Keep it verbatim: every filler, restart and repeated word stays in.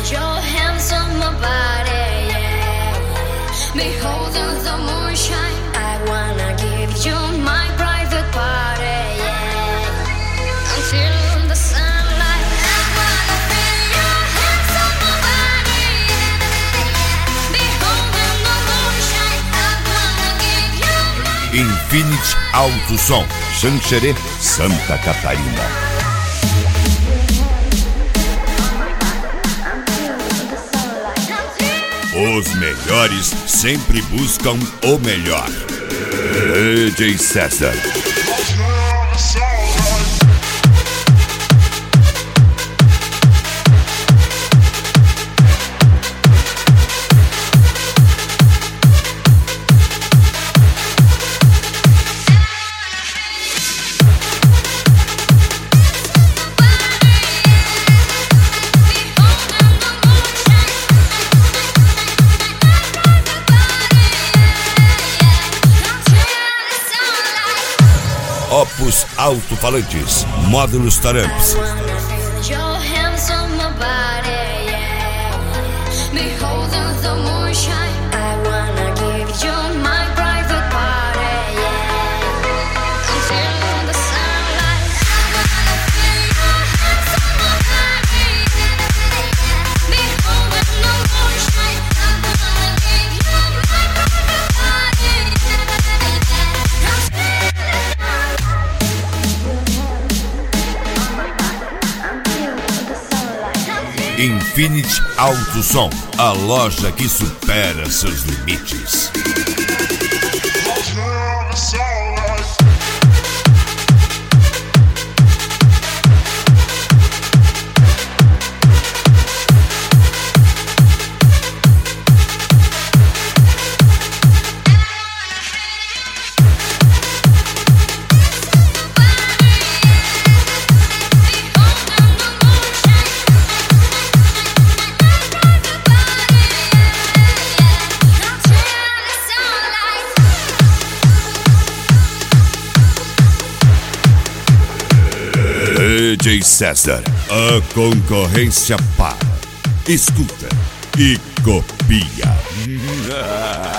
feel your hands on my body, yeah. Beholding the moonshine, I wanna give you my private party, yeah. Until the sunlight, I wanna feel your hands on my body, yeah. Beholding the moonshine, I wanna give you my Infinity Alto Som, Xanxerê, Santa Catarina. Os melhores sempre buscam o melhor. D J César. Opus Alto-Falantes, Módulos Taramps. Infinity Alto Som, a loja que supera seus limites. D J César, a concorrência para, escuta e copia.